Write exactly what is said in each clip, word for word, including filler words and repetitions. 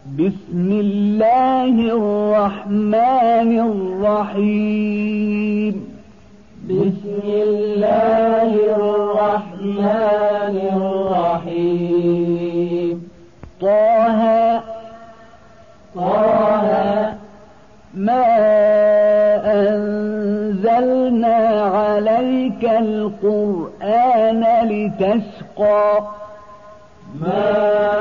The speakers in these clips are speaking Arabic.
بسم الله الرحمن الرحيم بسم الله الرحمن الرحيم طه طه ما أنزلنا عليك القرآن لتشقى ما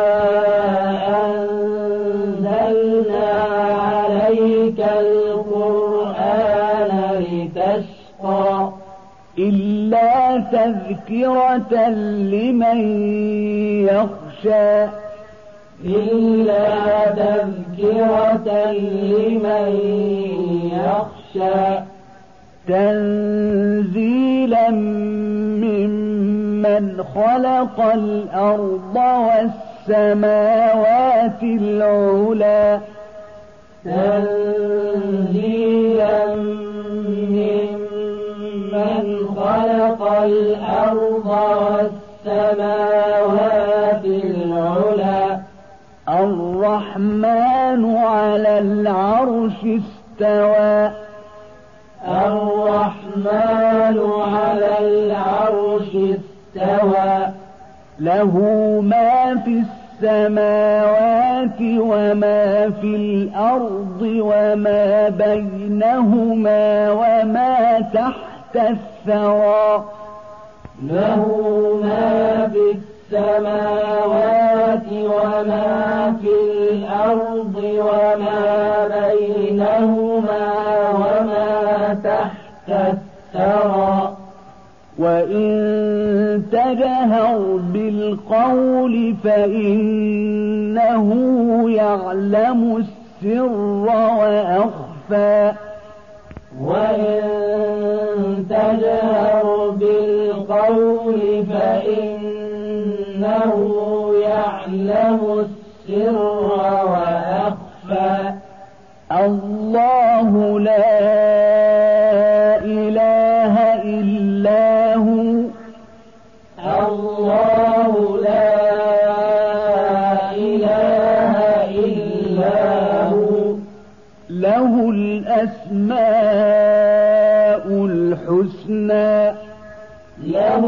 أنزلنا عليك القرآن لتشقى إلا تذكرة لمن يخشى إلا تذكرة لمن يخشى تنزيلا ممن خلق الأرض والسماوات العلى تنزيلا ممن خلق الأرض والسماوات العلى الرحمن على العرش استوى الرحمن على العرش استوى له ما في السماوات وما في الأرض وما بينهما وما تحت الثرى له ما في السماوات وما في الأرض وما بينهما وما تحت الثرى وإن تجهر بالقول فإنه يعلم السر وأخفى وإن تجهر بالقول فإنه يعلم السر وأخفى الله لا إله إلا هو الله لا إله إلا هو له الأسماء الحسنى له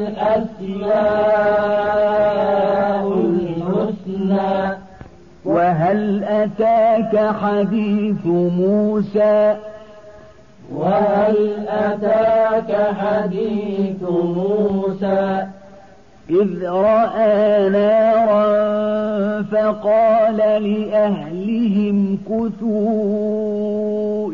الأسماء الحسنى وهل أتاك حديث موسى وهل أتاك حديث موسى إذ رأى نارا فقال لأهلهم كثوا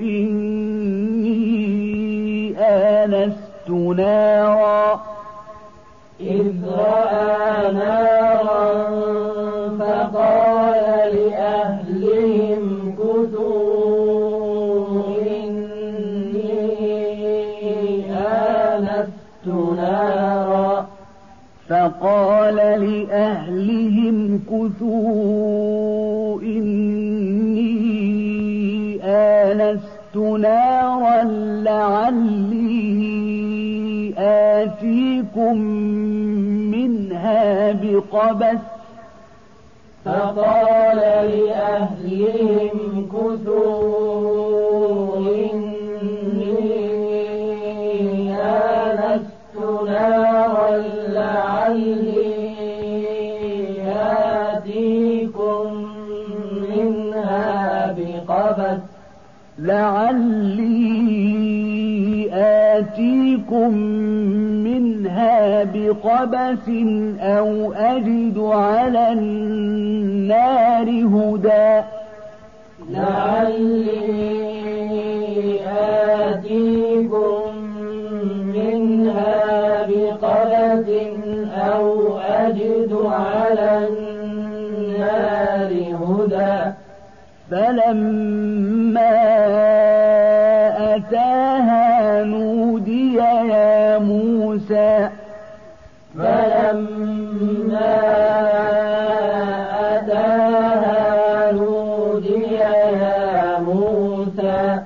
إني آنست نارا إذ رأى نارا فقال لأهلهم كثوا إني آنست نارا فقال لأهلهم كثوا إني آنست نارا لعلي آتيكم منها بقبس فقال لأهلهم كثوا إني آنست نارا لعلي آتيكم منها بقبس لعلي آتيكم منها بقبس أو أجد على النار هدى لعلي آتيكم منها بقبس أو أجد على النار هدى فلما أتاها نودي يا موسى فلما أتاها نودي يا موسى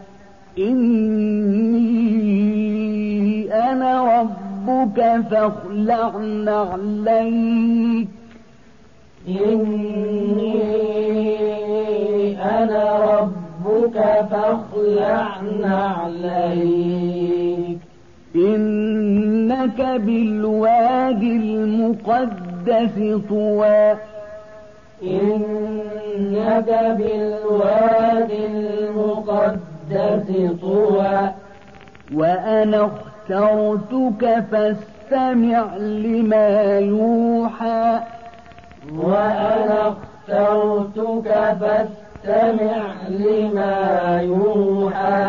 إني أنا ربك فاخلع نعليك إني فاخلع نعليك إنك بالوادي المقدس طوى إنك بالوادي المقدس طوى وأنا اخترتك فاستمع لما يوحى وأنا اخترتك فاستمع لما يوحى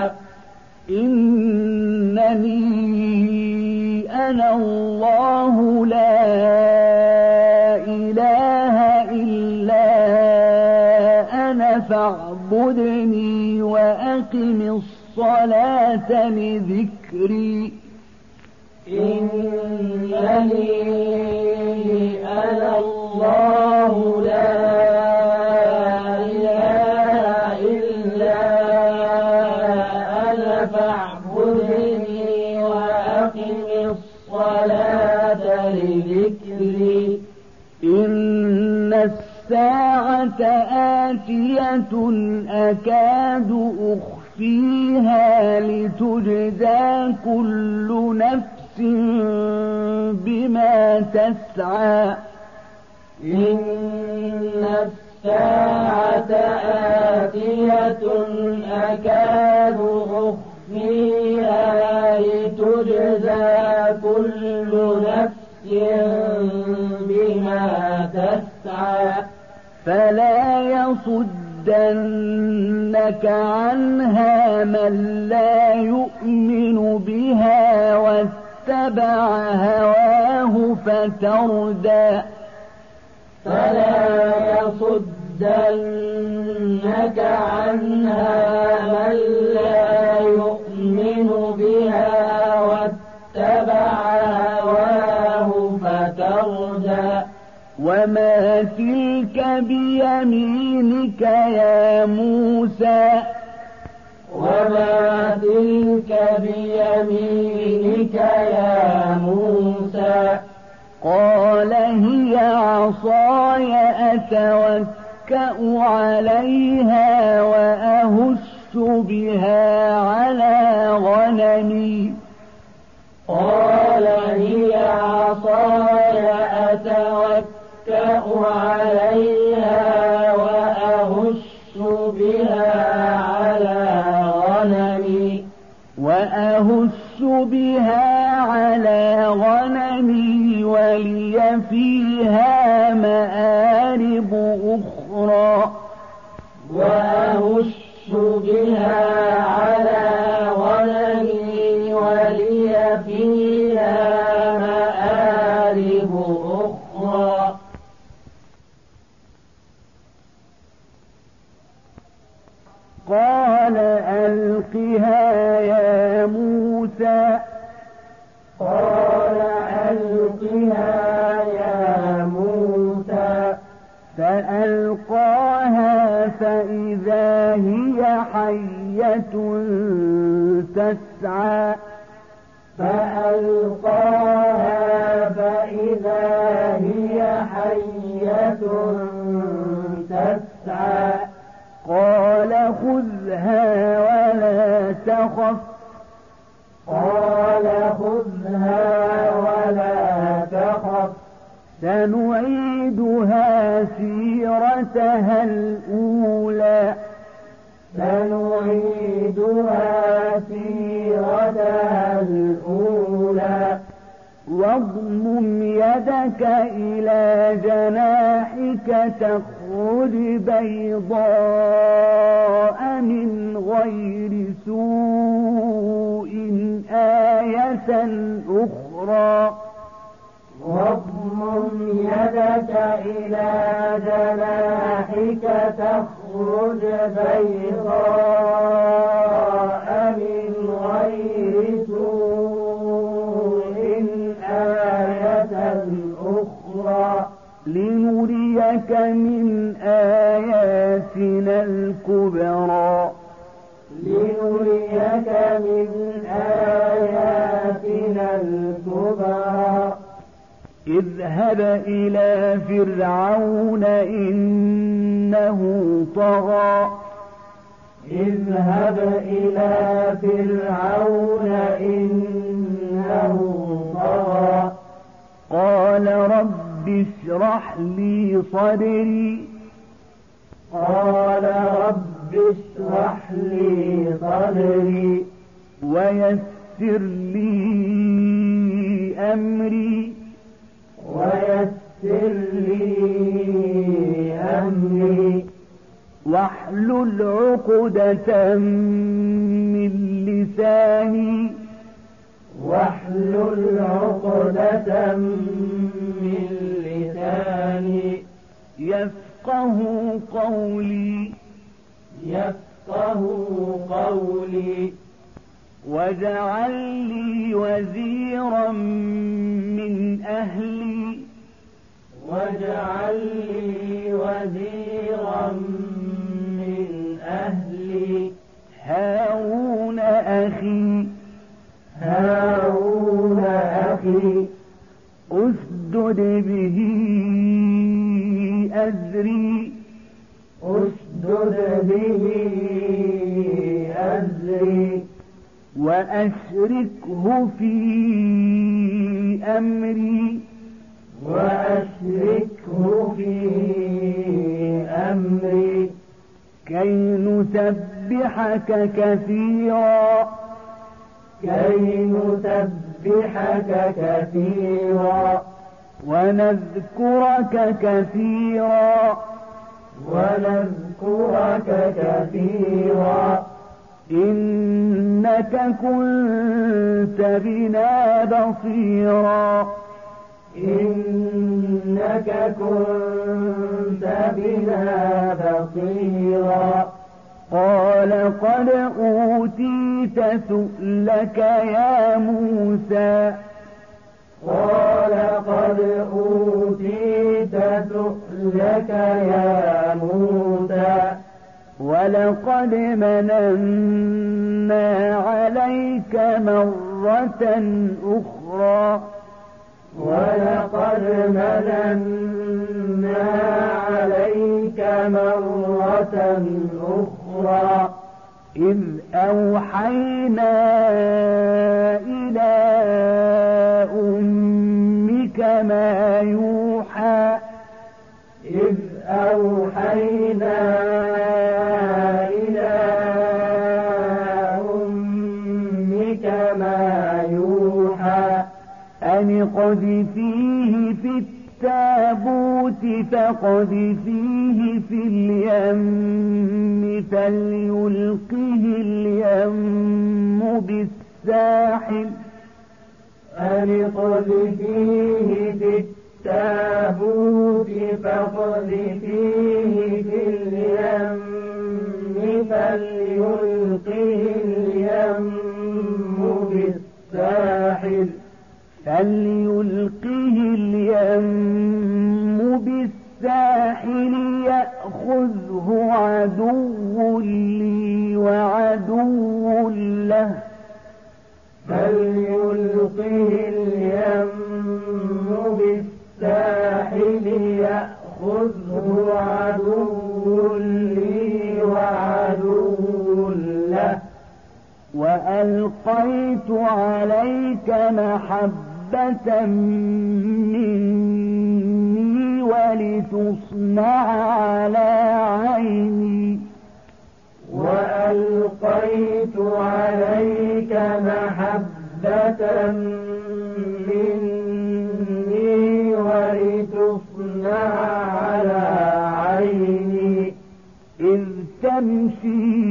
إنني أنا الله لا إله إلا أنا فاعبدني وأقم الصلاة لذكري إنني أنا الله لا إله إلا أنا فاعبدني وأقم الصلاة لذكري إن الساعة آتية أكاد أخفيها لتجزى كل نفس بما تسعى إن الساعة آتية أكاد أخفيها لتجزى كل نفس بما تسعى فلا يصدنك عنها من لا يؤمن بها واتبع هواه فتردى فلا يصدنك عنها من لا يؤمن بها واتبع هواه فتردى وما تلك بيمينك يا موسى وما تلك بيمينك يا موسى قال هي عصاي أتوكأ عليها وأهش بها على غنمي قال هي عصاي أتوكأ عليها وأهش بها على غنمي وأهش بها على غنمي ولي فيها مآرب أخرى وأهش بها على غنمي ولي فيها مآرب أخرى قال ألقها يا موسى قال ألقها يا موسى فألقاها فإذا هي حية تسعى فألقاها فإذا هي حية تسعى قال خذها ولا تخف قال خذها ولا تخف سنعيدها سيرتها الأولى سنعيدها سيرتها الأولى واضمم يدك إلى جناحك تخرج بيضاء من غير سوء آية أخرى واضمم يدك إلى جناحك تخرج بيضاء من غير سوء آية أخرى لنريك من آياتنا الكبرى لنريك من آياتنا الكبرى اذهب إلى فرعون إنه طغى اذهب إلى فرعون إنه طغى قال رب اشرح لي صدري قال رب اشرح لي صدري ويسر لي أمري ويسر لي أمري واحلل عقدة من لساني واحلل عقدة من لساني يفقه قولي يفقه قولي واجعل لي وزيرا من أهلي واجعل لي وزيرا من أهلي هارون أخي هارون أخي أسدد به أزري أشدد به أزري وأشركه في أمري وأشركه في أمري كي نسبحك كثيرا كي نسبحك كثيرا ونذكرك كثيرا ونذكرك كثيرا إنك كنت بنا بصيرا إنك كنت بنا بصيرا قال قد أوتيت سؤلك يا موسى قال قد أوتيت سؤلك يا موسى ولقد مننا عليك مرة أخرى ولقد مننا عليك مرة أخرى إذ أوحينا إلى أمك ما يوحى إذ أوحينا إلى أمك ما يوحى أن اقذفيه في التابوت فاقذفيه في اليم فليلقه اليم بالساحل أن اقذفيه في التابوت فاقذفيه في اليم فليلقه اليم بالساحل فليلقه اليم بالساحل يأخذه عدو لي وعدو له فليلقه اليم بالساحل يأخذه عدو لي وعدو له وألقيت عليك محبة مني ولتصنع على عيني وألقيت عليك محبة مني ولتصنع على عيني إذ تمشي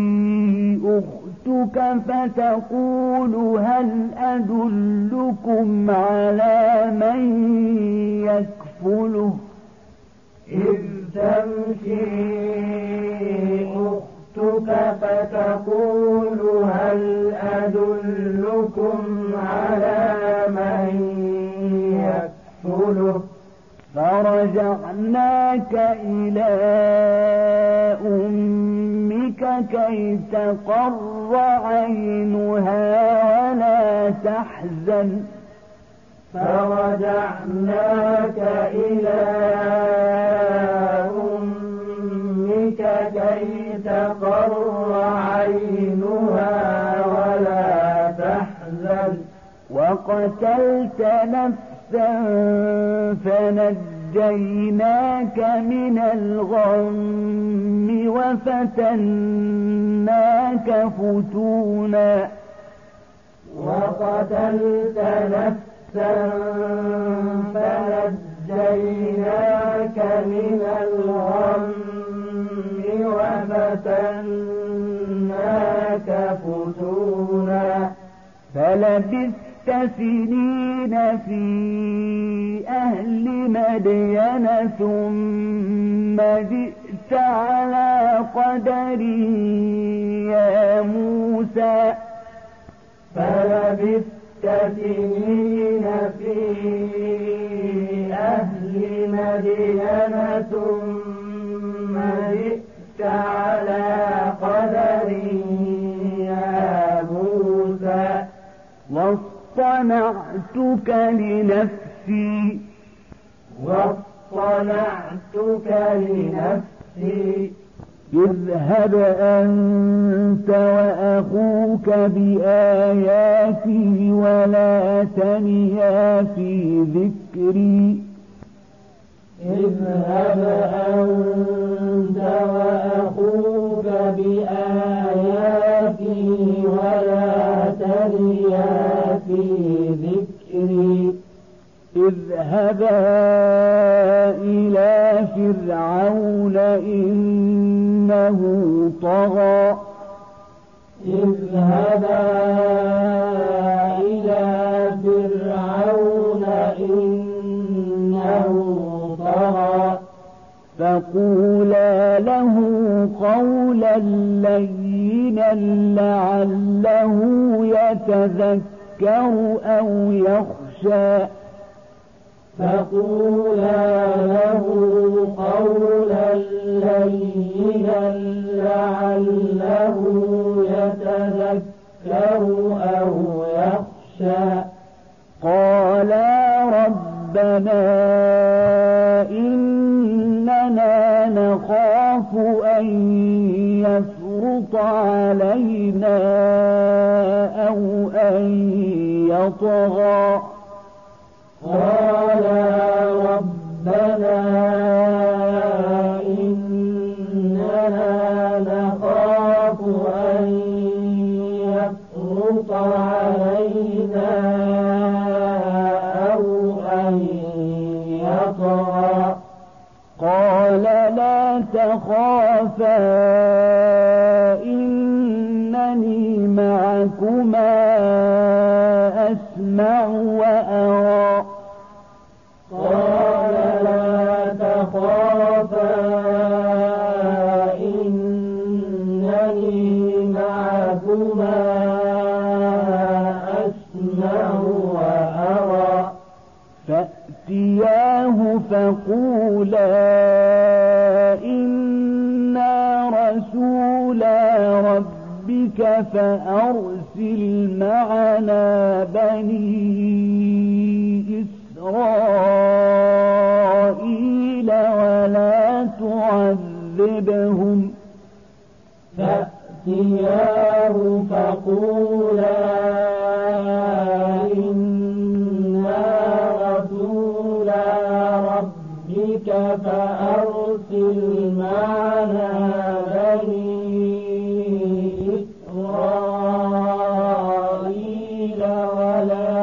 أختك فتقول هل أدلكم على من يكفله إذ تمشي أختك فتقول هل أدلكم على من يكفله فرجعناك إلى أمك كي تقر عينها ولا تحزن فرجعناك إلى أمك ربك كي تقر عينها ولا تحزن وقتلت نفسا فنجيناك من الغم وفتناك فتونا وقتلت نفسا فنجيناك من الغم وفتناك فتونا فلبثت سنين في أهل مدين ثم جئت على قدري يا موسى فلبثت سنين في أهل مدين ثم جئت على قدري يا موسى واصطنعتك لنفسي واصطنعتك لنفسي اذهب أنت وأخوك بآياتي ولا تنيا في ذكري اذهب أنت وأخوك بآياتي ولا تنيا في ذكري اذهبا إلى فرعون إنه طغى اذهبا إلى فرعون إنه طغى فقولا له قولا لينا لعله يتذكر أو يخشى فقولا له قولا لينا لعله يتذكر أو يخشى قالا ربنا إننا نخاف أن يفرط علينا أو أن يطغى قال ربنا إننا نخاف أن يفرط علينا أو أن يطغى قال لا تخافا إنني معكما أسمع وأرى قال لا تخافا إنني معكما أسمع وأرى فأتياه فقولا إنا رسولا ربك فأرسل معنا بني إسرائيل ولا تعذبهم فأتياه فقولا إنا رسولا ربك فأرسل معنا بني إسرائيل ولا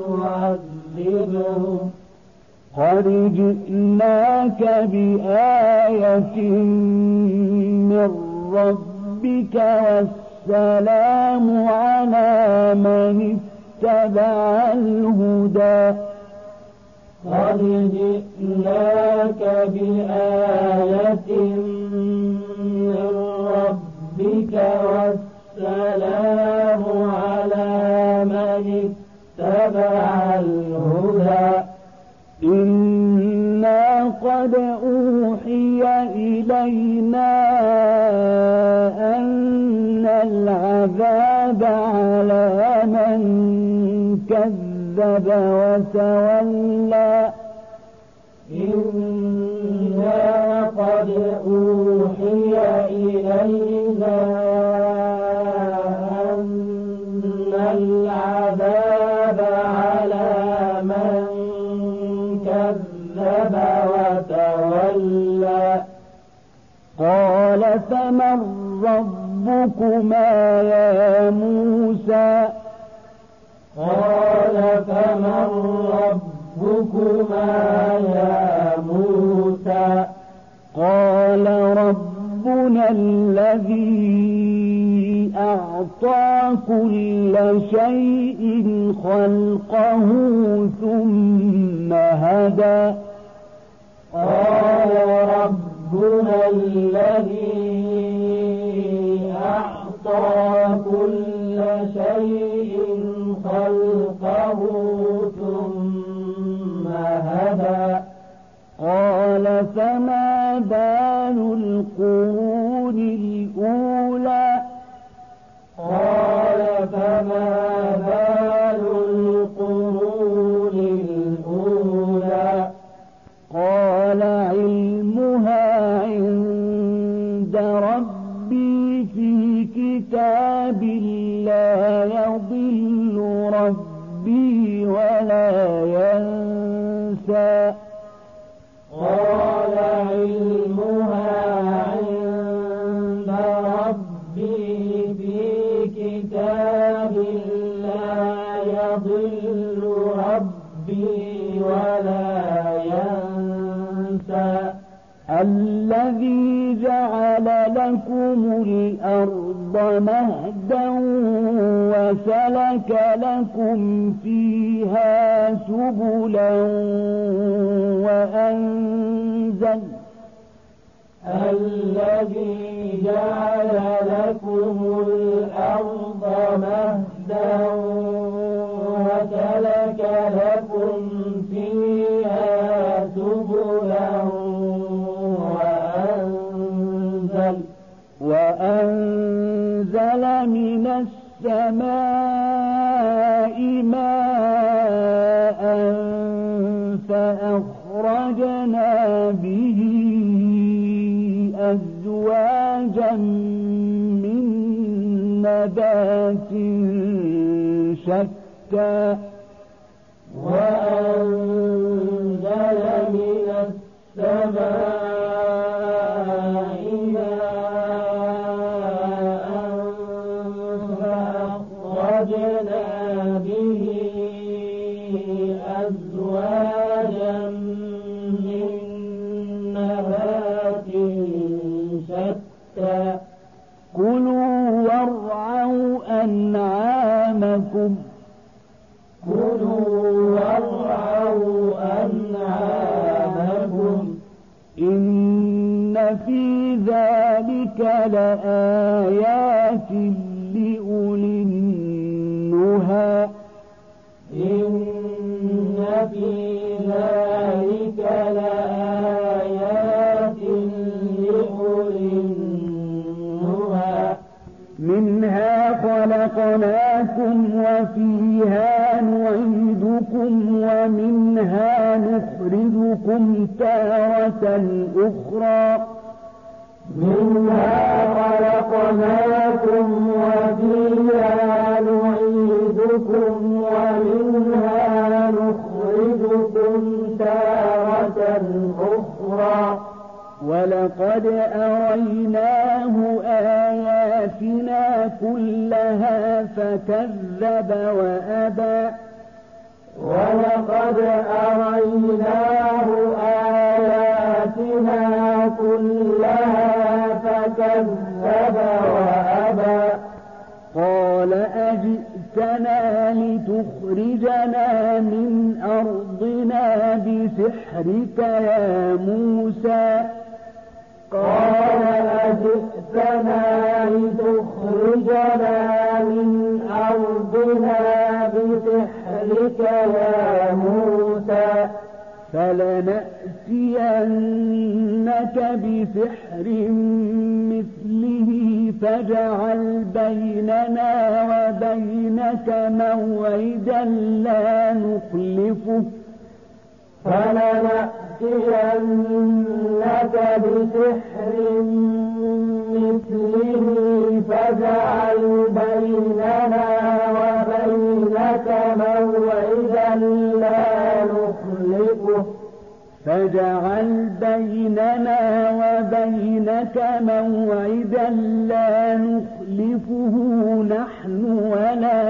تعذبهم قد جئناك بآية من ربك والسلام على من اتبع الهدى قد جئناك بآية من ربك والسلام على من اتبع الهدى إنا قد أوحي إلينا أن العذاب على من كذب وتولى إنا قد أوحي إلينا أن العذاب على من كذب وتولى قال فمن ربكما يا موسى قال فمن ربكما يا موسى قال ربنا الذي أعطى كل شيء خلقه ثم هدى قال ربنا الذي أعطى كل شيء خلقه ثم هدى قال فما بال القرون الأولى قال فما بال القرون الأولى قال علمها عند ربي في كتاب لا يضل ربي ولا ينسى قال علمها عند ربي في كتاب لا يضل ربي ولا ينسى الذي جعل لكم الأرض مهدا وسلك لكم فيها سبلا وأنزل الذي جعل لكم الأرض مهدا وسلك لكم فيها سبلا وأنزل وأنزل من السماء ماء فأخرجنا به أزواجا من نبات شتى وأنزل من السماء ماء فأخرجنا به أزواجا من نبات شتى كلوا وارعوا أنعامكم كلوا وارعوا أنعامكم إن في ذلك لآيات لأولي النهى إن في ذلك لآيات لأولي النهى منها خلقناكم وفيها نعيدكم ومنها نخرجكم تارة أخرى منها خلقناكم وفيها نعيدكم ومنها نخرجكم تارة أخرى ولقد أريناه آياتنا كلها فكذب وأبى ولقد أريناه آياتنا كلها فكذب وأبى قال أجئتنا لتخرجنا من أرضنا بسحرك يا موسى قال أجئتنا لتخرجنا من أرضنا بسحرك يا موسى فلنأتينك بسحر مثله فاجعل بيننا وبينك موعدا لا نخلفه فلنأتينك بسحر مثله فاجعل بيننا وبينك موعدا لا نخلفه نحن ولا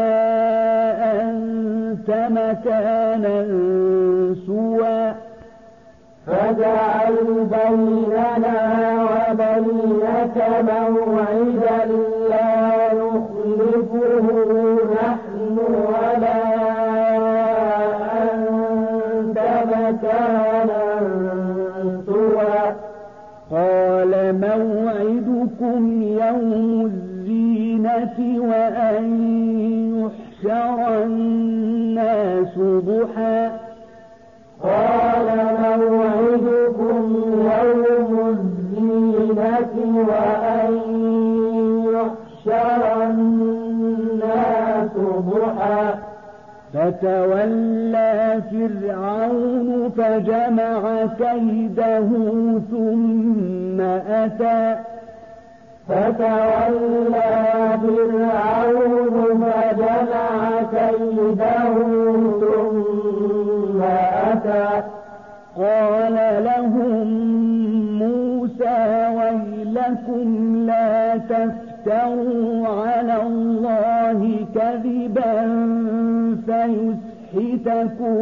أنت مكانا سوى فاجعل بيننا وبينك موعدا لا نخلفه نحن ولا أنت مكانا سوى قال موعدكم يوم الزينة وأن يحشر الناس ضحى قال موعدكم يوم الزينة وأن يحشر الناس ضحى فتولى فرعون فجمع كيده ثم أتى فتولى فرعون فجمع كيده ثم أتى قال لهم موسى ويلكم لا تفتروا على الله كذبا فيسحتكم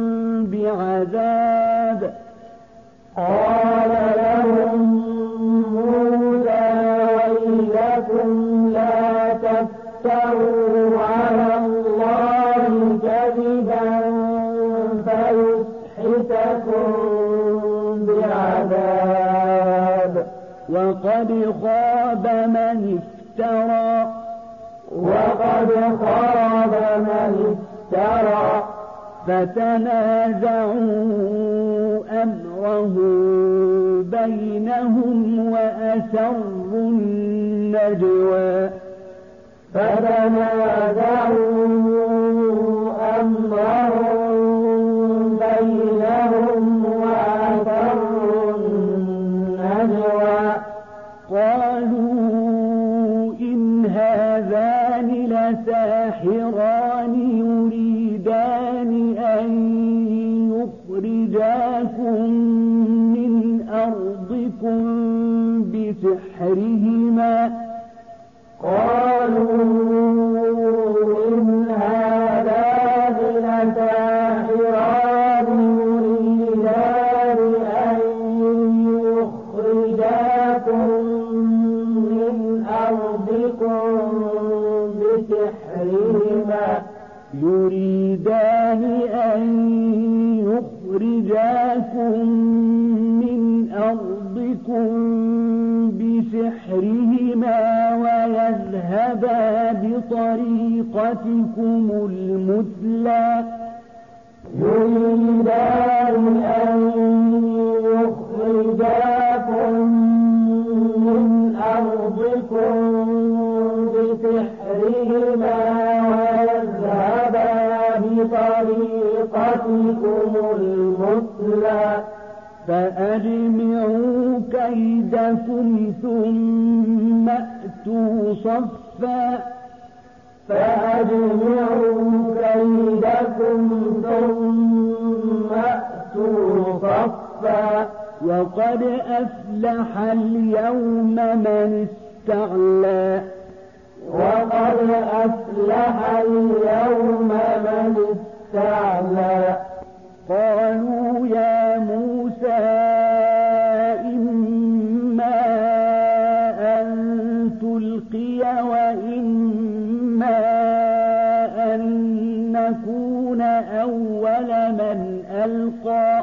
بعذاب قال لهم موسى ويلكم لا تفتروا على الله كذبا فيسحتكم بعذاب وقد خاب من افترى وقد خاب من افترى فتنازعوا أمره بينهم وأسروا النجوى فتنازعوا أمرهم بينهم وأسروا النجوى قالوا إن هذان لساحران يريدان أن يخرجاكم من أرضكم بسحرهما قالوا إن هذان لساحران يريدان أن يخرجاكم من أرضكم بسحرهما يريدان أن يخرجاكم من أرضكم بسحرهما ويذهبا بطريقتكم المثلى يريدان أن يخرجاكم من أرضكم بسحرهما ويذهبا بطريقتكم المثلى فأجمعوا كيدكم ثم أتوا صفا فأجمعوا كيدكم ثم أتوا صفا وقد أفلح اليوم من استعلى وقد أفلح اليوم من استعلى قالوا يا موسى إما أن تلقي وإما أن نكون أول من ألقى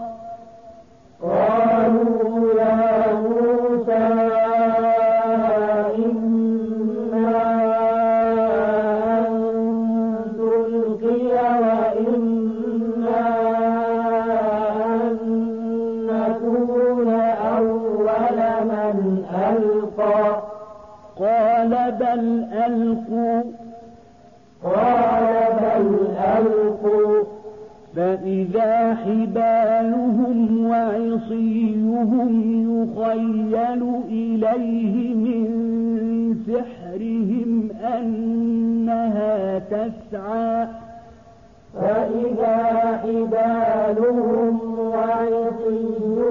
قالوا يا موسى إما أن تلقي وإما أن نكون أول من ألقى قال بل ألقوا قال بل ألقوا فإذا حبالهم وعصيهم يخيل إليه من سحرهم أنها تسعى فإذا حبالهم وعصيهم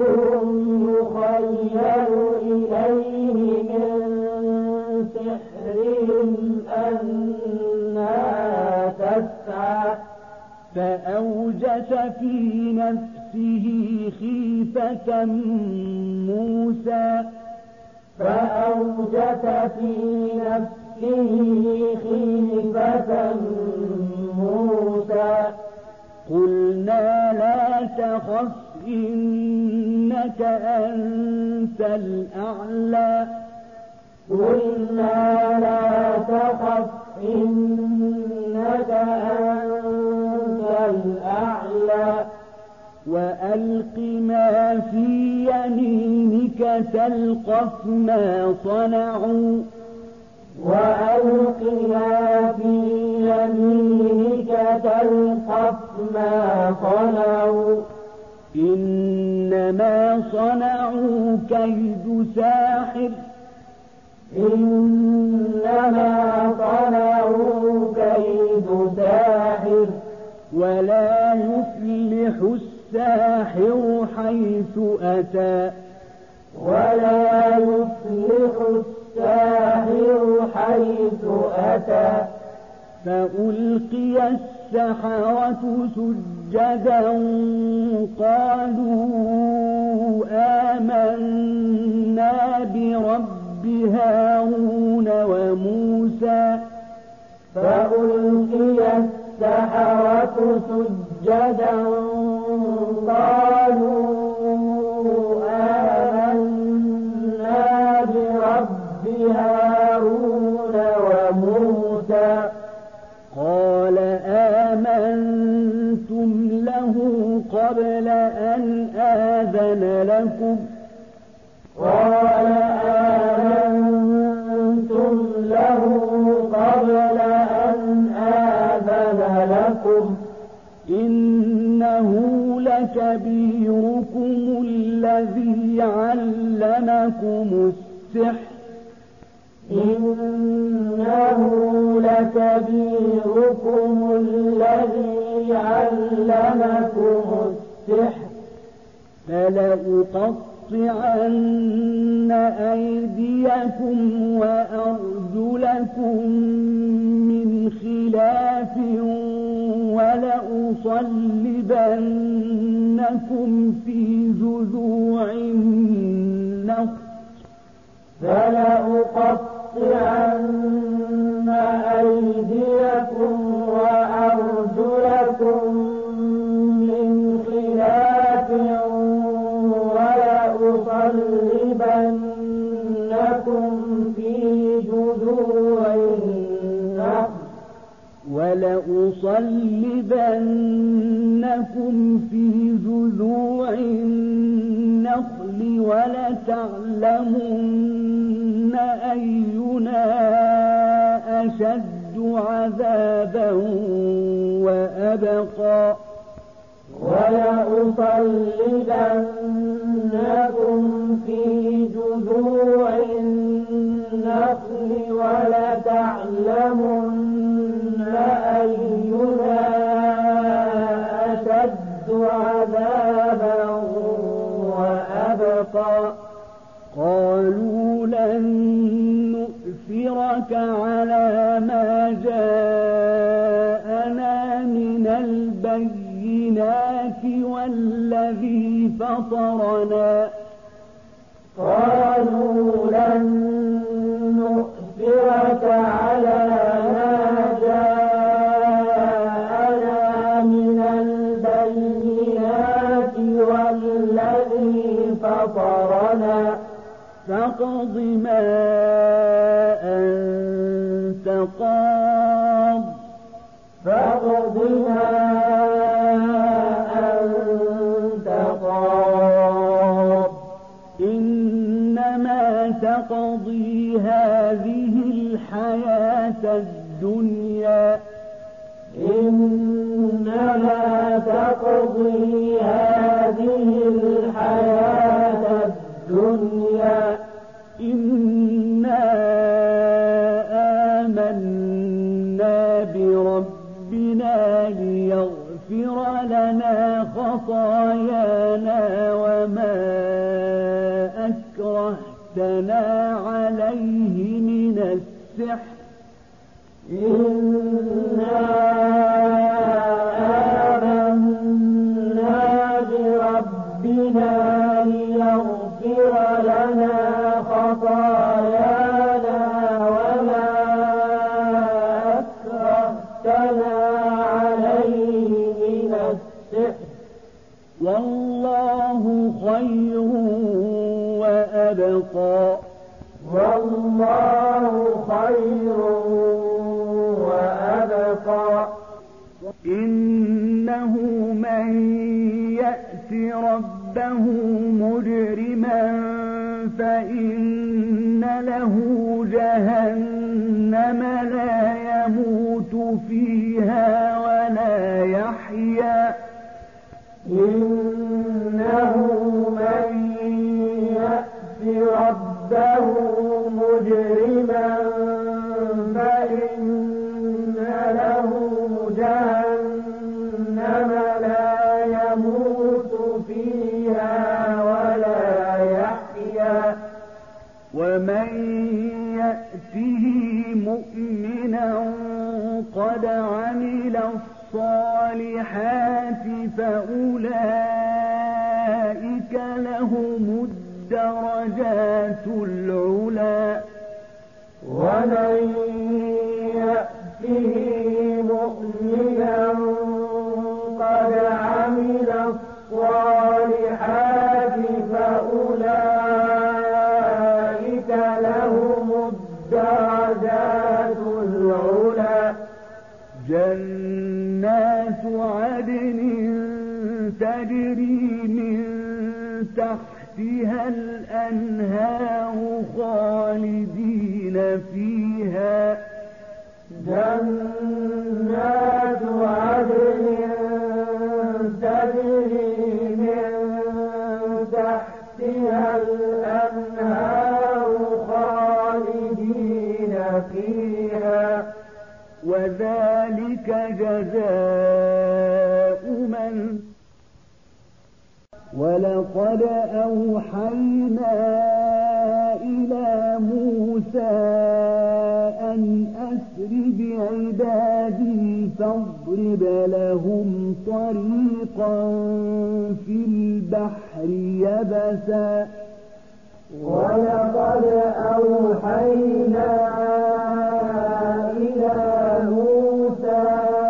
فأوجس في نفسه خيفة موسى فأوجس في نفسه خيفة موسى قلنا لا تخف إنك أنت الأعلى قلنا لا تخف إنك أنت الأعلى وألق ما في يمينك تلقف ما صنعوا وألق ما في يمينك تلقف ما صنعوا إنما صنعوا كيد ساحر إنما صنعوا كيد ساحر ولا يفلح الساحر حيث أتى ولا يفلح الساحر حيث أتى فألقي السحرة سجدا قالوا آمنا برب هارون وموسى فألقي السحرة سجدا قالوا آمنا برب هارون وموسى قال آمنتم له قبل أن آذن لكم قال آمنتم له قبل أن آذن لكم إنه لكبيركم الذي علمكم السحر إنه لكبيركم الذي علمكم السحر فلأقطعن أيديكم وأرجلكم من خلاف ولأصلبنكم في جذوع النخل فلأقطعن أيديكم وأرجلكم من خلاف ولأصلبنكم في جذوع النخل ولأصلبنكم في جذوع النخل ولتعلمن أينا أشد عذابا وأبقى ولأصلبنكم في جذوع النخل ولتعلمن أينا أشد عذابا وأبقى قالوا لن نؤثرك على ما جاءنا من البينات والذي فطرنا قالوا لن نؤثرك على ما جاءنا من البينات والذي فطرنا فاقض ما أنت قاض فاقض ما أنت قاض إنما تقضي هذه الحياة الدنيا إنما تقضي هذه الحياة الدنيا إنا آمنا بربنا ليغفر لنا خطايانا وما أكرهتنا عليه من السحر إنا ربه مجرما فإن له جهنم لا يموت فيها ولا يحيا إنه من يأت ربه مجرما فإن له جهنم لا يموت فيها ولا يحيا ومن يأته مؤمنا قد عمل الصالحات فأولئك لهم الدرجات العلى ومن يأته مؤمنا قد عمل الصالحات فأولئك لهم الدرجات العلى جنات عدن تجري من تحتها الأنهار خالدين فيها جنات عدن تجري من تحتها الأنهار خالدين فيها وذلك جزاء من ولقد أوحينا إلى موسى أن أسر بعبادي فاضرب لهم طريقا في البحر يبسا ولقد أوحينا إلى موسى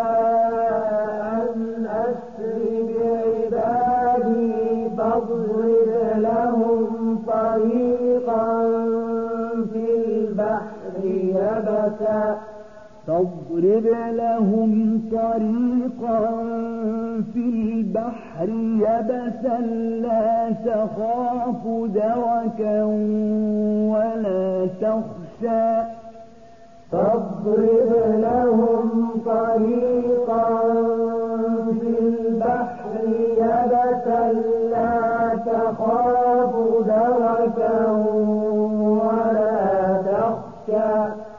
أن أسر بعبادي فاضرب لهم طريقا في البحر يبسا فاضرب لهم طريقا في البحر يبسا لا تخاف دركا ولا تخشى فاضرب لهم طريقا في البحر يبسا لا تخاف دركا ولا تخشى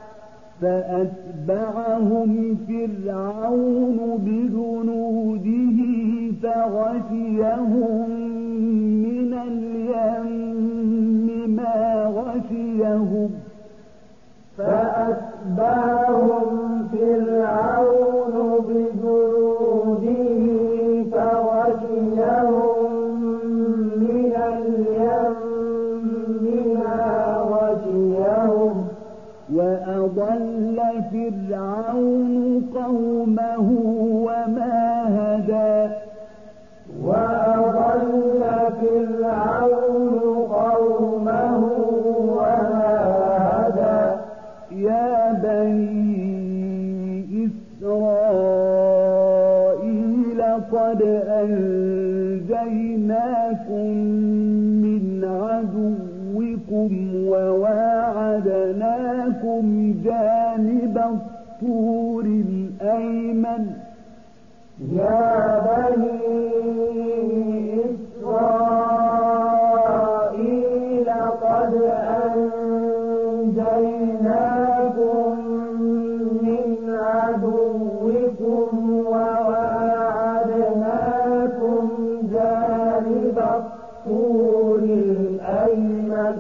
فأتبعهم فرعون بجنوده فغشيهم من اليم ما غشيهم فأتبعهم فرعون بجنوده فغشيهم من اليم ما غشيهم وأضل فرعون قومه وما هدى وأضل فرعون قومه وما هدى يا بني إسرائيل قد أنجيناكم من عدوكم وواعدناكم جانب الطور الأيمن يا بني إسرائيل قد أنجيناكم من عدوكم وواعدناكم جانب الطور الأيمن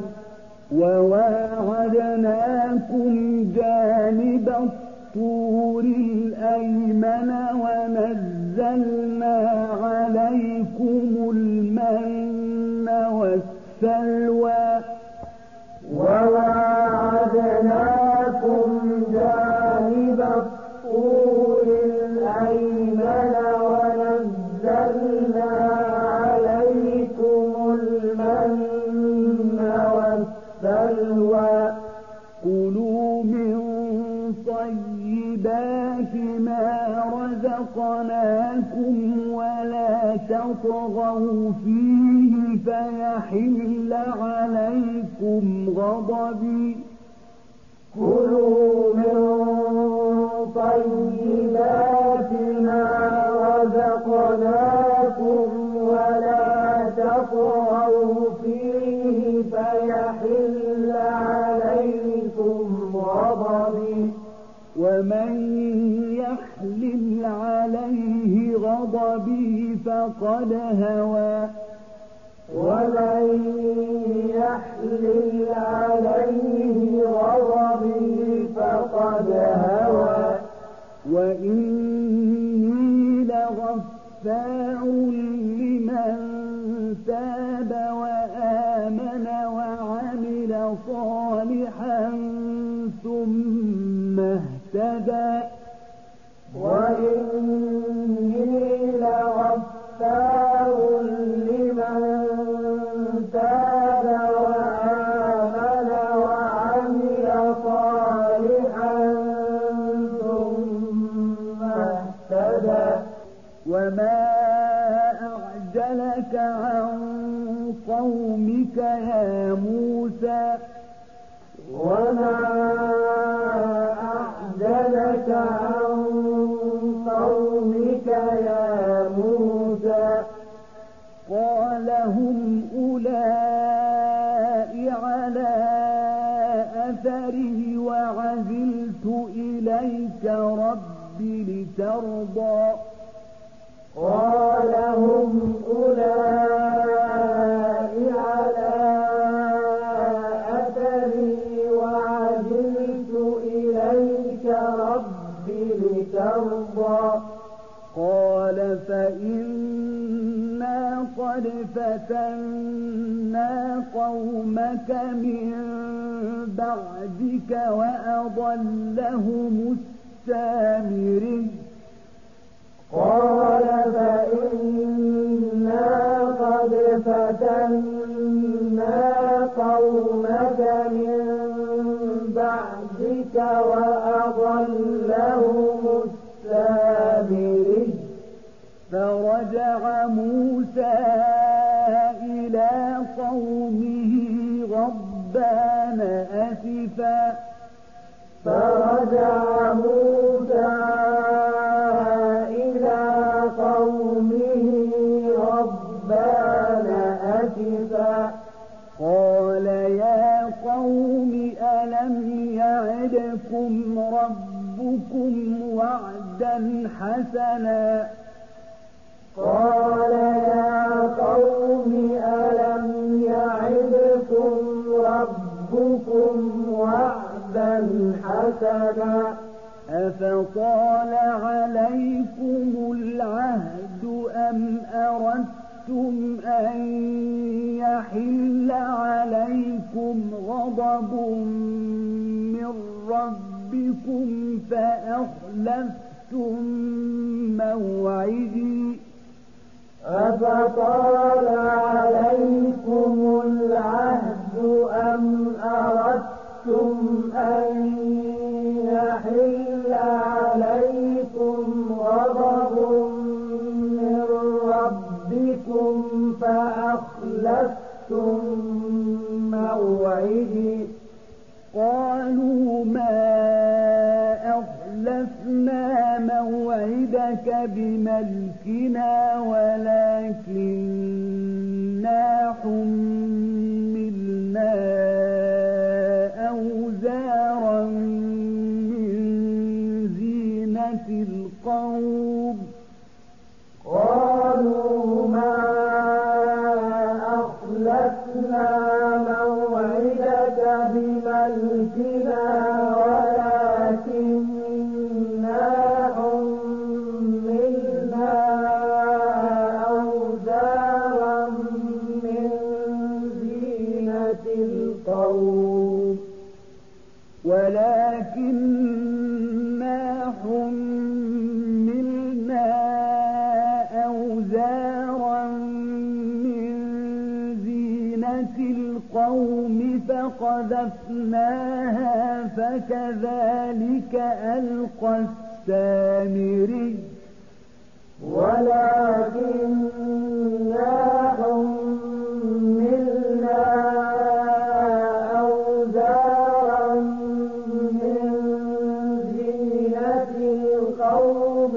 وواعدناكم جانب الطور الأيمن ونزلنا عليكم المن والسلوى وواعدناكم جانب الطور الأيمن ونزلنا عليكم المن والسلوى كلوا من طيبات ما رزقناكم ولا تطغوا فيه فيحل عليكم غضبي كلوا من طيبات ما رزقناكم ولا تطغوا فيه فيحل عليكم غضبي ومن يحلل عليه غضبي فقد هوى ومن يحلل عليه غضبي فقد هوى وإني لغفار لمن تاب وآمن وعمل صالحا ثم اهتدى وإني لغفار لمن تاب وآمن وعمل صالحا ثم اهتدى وما أعجلك عن قومك يا موسى وما أعجلك عن قومك يا موسى قال هم أولئك على أثره وعزلت إليك ربي لترضى قال هم أولئك على أثري وعجلت إليك ربي لترضى قال فإنا قد فتنا قومك من بعدك وأضلهم السامري قال فإنا قد فتنا قومك من بعدك وأضلهم السامري فرجع موسى إلى قومه غضبان أسفا فرجع موسى إلى قومه غضبان أسفا قال يا قوم ألم يعدكم ربكم وعدا حسنا قال يا قوم ألم يعدكم ربكم وعدا حسنا أفطال عليكم العهد أم أردتم أن يحل عليكم غضب من ربكم فأخلفتم موعدي أفطال عليكم العهد أم أردتم أن يحل عليكم غضب من ربكم فأخلفتم موعدي قالوا ما أخلفنا موعدك بملكنا ولكننا حملنا أوزارا من زينة القوم قالوا ما أخلفنا موعدك بملكنا ولكننا حملنا أوزارا من زينة القوم ولكننا حملنا أوزارا من زينة القوم فقذفناها فكذلك ألقى السامري ولكننا حملنا أوزارا من زينة القوم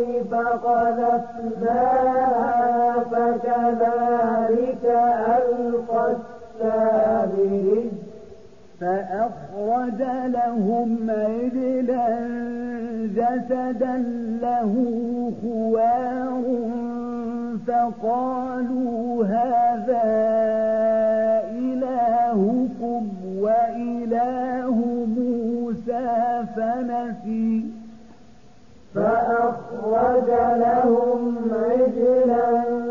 فقذفناها فكذلك ألقى السامري فأخرج لهم عجلا جسدا له خوار فقالوا هذا إلهكم وإله موسى فنسي فأخرج لهم عجلا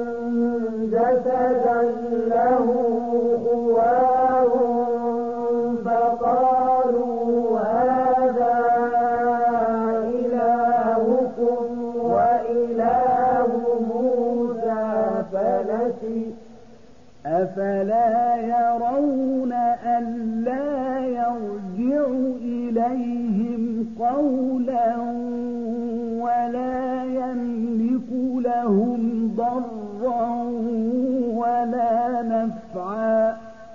جسدا له خوار فقالوا هذا إلهكم وإله موسى فنسي أفلا يرون ألا يرجع إليهم قولا ولا يملك لهم ضرا ولا نفعا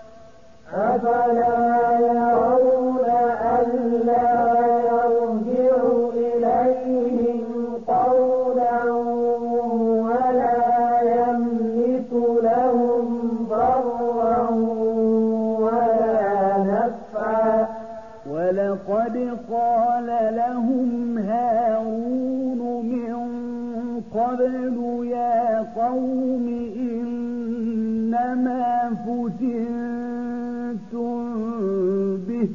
أفلا يرون ألا يرجع إليهم قولا ولا يملك لهم ضرا ولا نفعا ولقد قال لهم هارون من قبل يا قوم إنما فتنتم به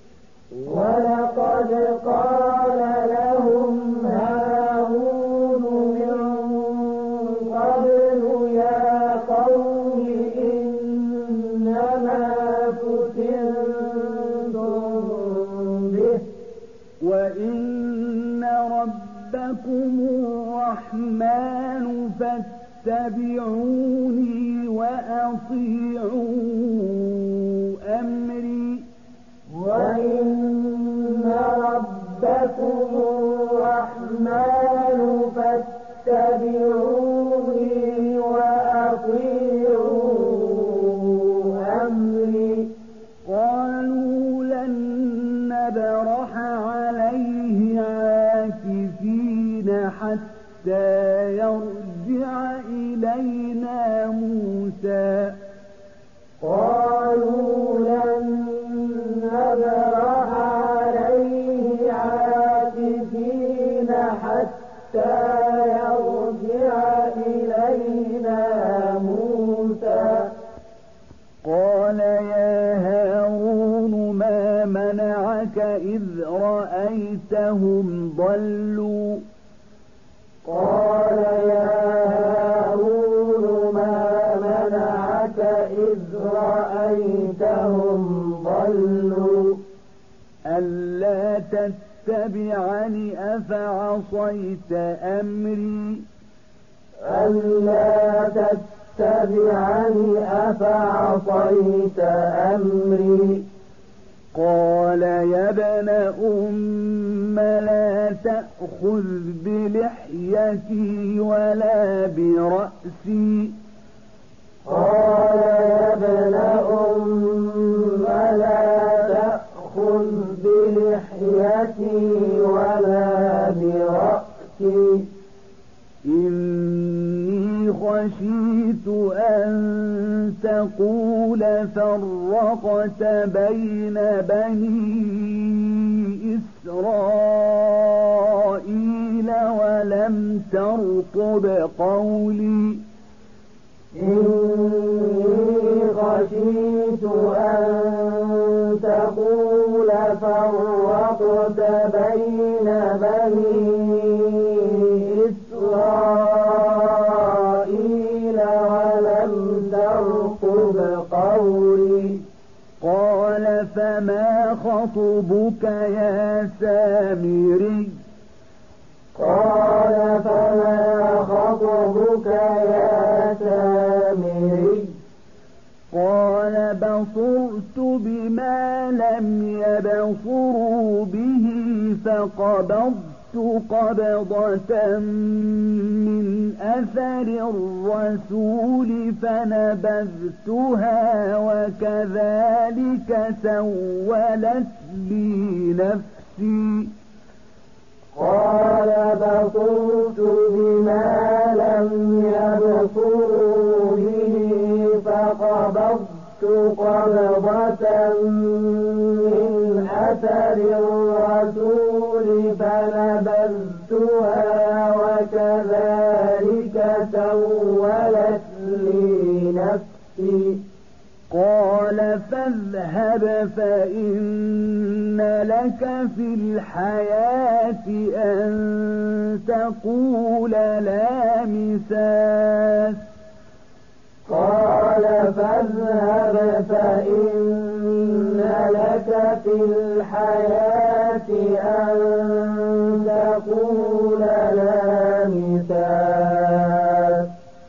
ولقد قال لهم هارون من قبل يا قوم إنما فتنتم به وإن ربكم الرحمن فاتبعوني وأطيعوا أمري وإن ربكم الرحمن فاتبعوني وأطيعوا أمري قالوا لن نبرح عليه عاكفين حتى يرجع إلينا موسى قالوا لن نبرح عليه عاكفين حتى يرجع إلينا موسى قال يا هارون ما منعك إذ رأيتهم ضلوا قال يا هارون ما منعك إذ رأيتهم ضلوا ألا تتبعني أفعصيت أمري ألا تتبعني أفعصيت أمري قال يا ابن أم لا تأخذ بلحيتي ولا برأسي قال يا ابن أم لا تأخذ بلحيتي ولا برأسي إني خشيت أن تقول فرقت بين بني إسرائيل ولم ترقب قولي إني خشيت أن تقول فرقت بين بني إسرائيل ولم ترقب قولي قال فما خطبك يا سامري قال فما خطبك يا سامري قال بصرت بما لم يبصروا به فقبضت قبضة من أثر الرسول فنبذتها وكذلك سولت لي نفسي قال بصرت بما لم يبصروا به فقبضت قبضة من أثر الرسول فنبذتها وكذلك سولت لي نفسي قال فاذهب فإن لك في الحياة أن تقول لا مساس قال فاذهب فإن لك في الحياة أن تقول لا مساس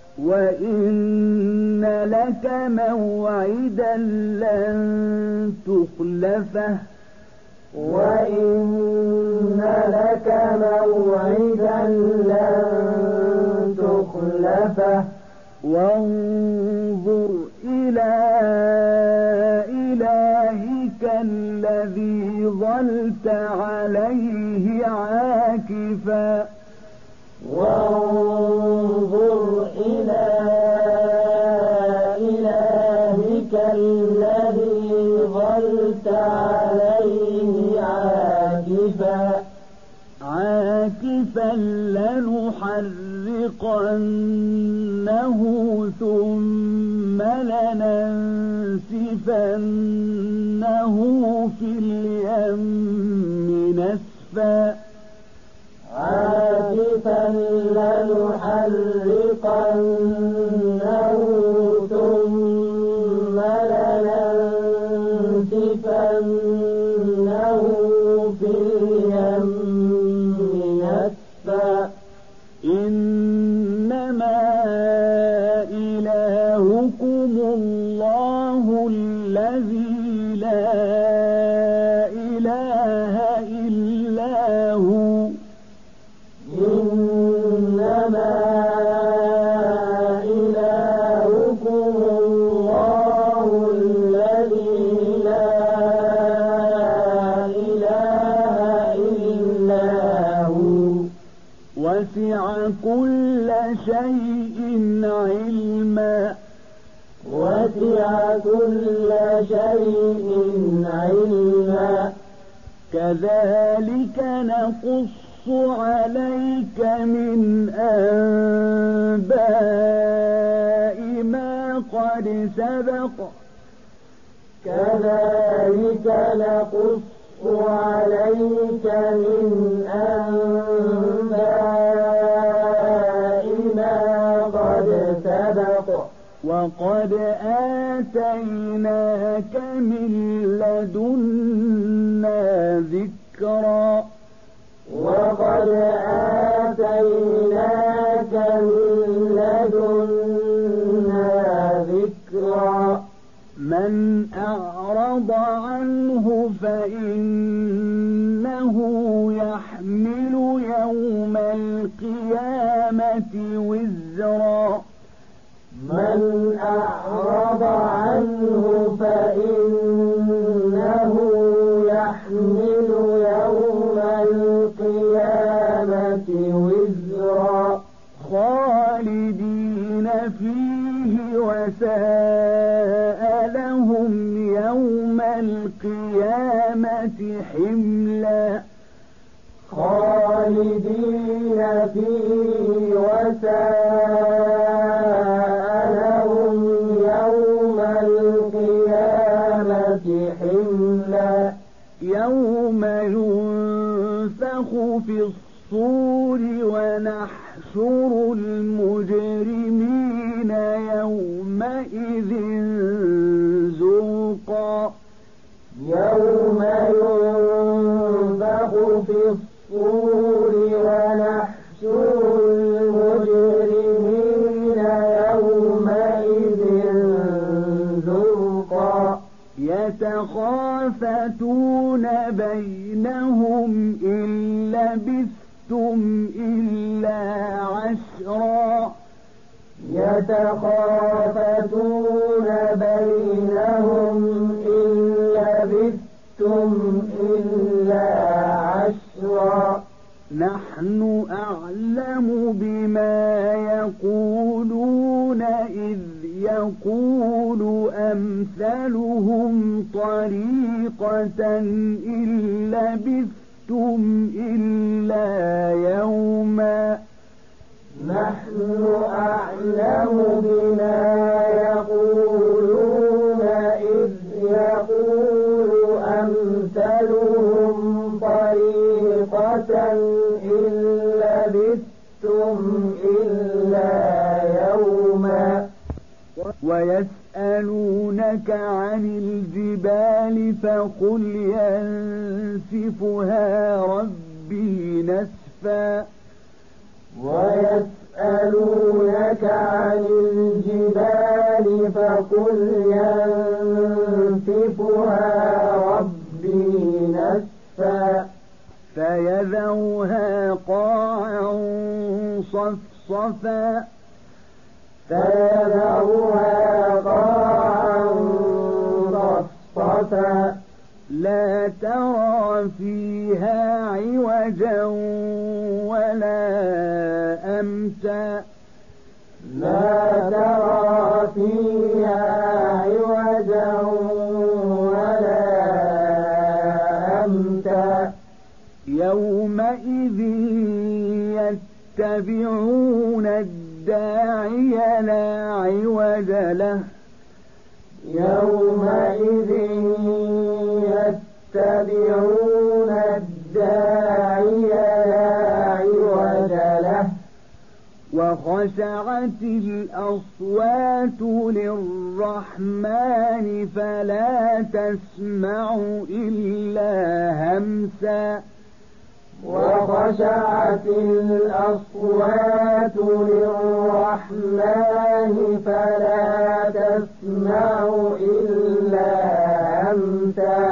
وإن لك موعدا لن تخلفه وإن لك موعدا لن تخلفه وانظر إلى إلهك الذي ظلت عليه عاكفا وانظر إلى إلهك الذي ظلت عليه عاكفا عاكفا لنحرقنه ثم لننسفنه في اليم نسفا عاكفا لنحرقنه ثم لننسفنه في اليم نسفا إنما إلهكم الله الذي لا إله إلا هو إنما إلهكم الله الذي لا إله إلا هو وسع كل شيء علما وسع كل شيء علما كذلك نقص عليك من أنباء ما قد سبق كذلك نقص عليك من أنباء ما قد سبق وقد آتيناك من لدنا ذكرا وقد آتيناك من لدنا ذكرا من أعرض عنه فإنه يحمل يوم القيامة وزرا من أعرض عنه فإنه يحمل يوم القيامة وزرا خالدين فيه وساء لهم يوم القيامة حملا خالدين فيه وساء لهم يوم القيامة حملا يوم ينفخ في الصور ونحشر المجرمين يومئذ زرقا يوم ينفخ في الصور ونحشر المجرمين يومئذ زرقا يتخافتون بينهم إن لبثتم لبثتم إلا عشرا يتخافتون بينهم إن لبثتم إلا عشرا نحن أعلم بما يقولون إذ يقول أمثلهم طريقة إن لبثتم إلا يوما نحن أعلم بما يقولون إذ يقول أمثلهم طريقة إن لبثتم إلا يوما ويسألونك عن الجبال فقل ينسفها ربي نسفا ويسألونك عن الجبال فقل ينسفها ربي نسفا فيذرها قاعا صفصفا فيذرها قاعا صفصفا لا ترى فيها عوجا ولا أمتا لا ترى فيها عوجا ولا أمتا يومئذ يتبعون الداعي لا عوج له يومئذ يتبعون الداعي لا عوج له وخشعت الأصوات للرحمن فلا تسمع إلا همسا وخشعت الأصوات للرحمن فلا تسمع إلا همسا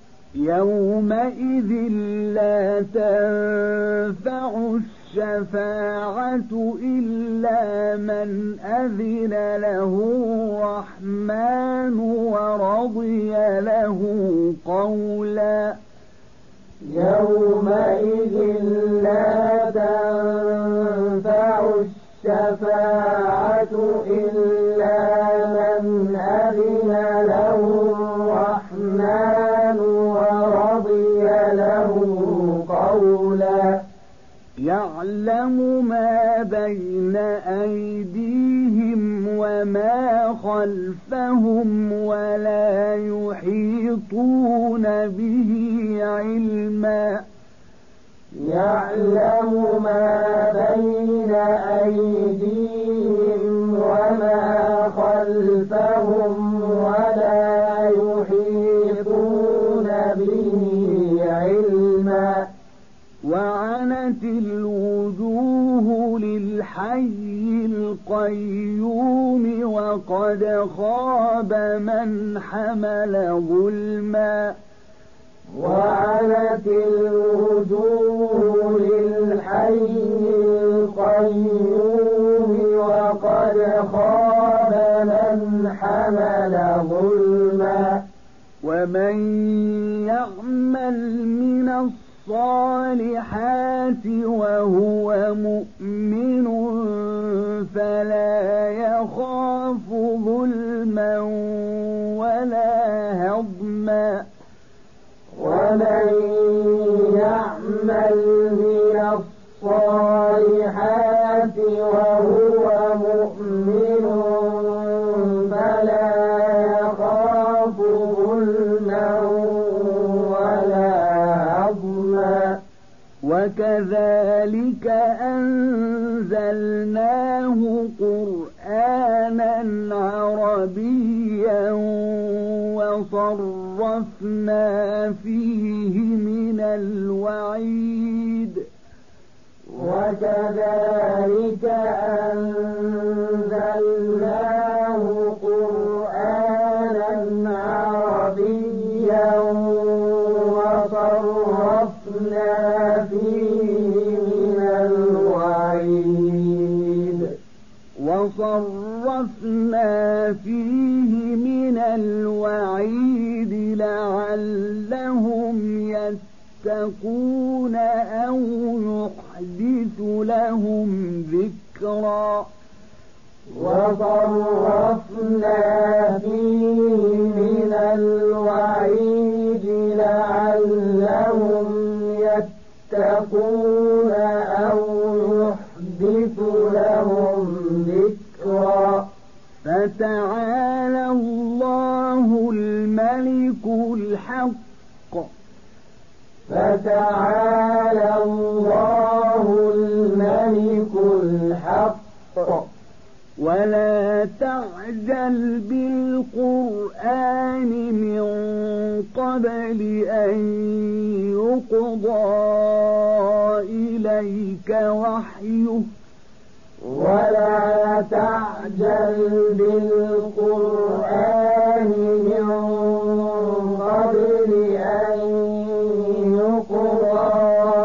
يومئذ لا تنفع الشفاعة إلا من أذن له الرحمن ورضي له قولا يومئذ لا تنفع الشفاعة إلا من أذن له الرحمن ورضي له قولا يعلم ما بين أيديهم وما خلفهم ولا يحيطون به علما يعلم ما بين أيديهم وما خلفهم ولا يحيطون به علما وعنت الوجوه للحي القيوم وقد خاب من حمل ظلما وعنت الوجوه للحي القيوم وقد خاب من حمل ظلما ومن يعمل من الصالحات وهو مؤمن فلا يخاف ظلما ولا هضما ومن يعمل من الصالحات وهو مؤمن فلا يخاف ظلما ولا هضما وكذلك أنزلناه قرآنا عربيا وصرفنا فيه من الوعيد وكذلك أنزلناه قرآنا عربيا وصرفنا فيه من نحدث لهم ذكرا وصرفنا فيه من الوعيد لعلهم يتقون أو يحدث لهم ذكرا فتعالى الله الملك الحق فتعالى الله الملك الحق ولا تعجل بالقرآن من قبل أن يقضى إليك وحيه ولا تعجل بالقرآن من قبل أن يقضى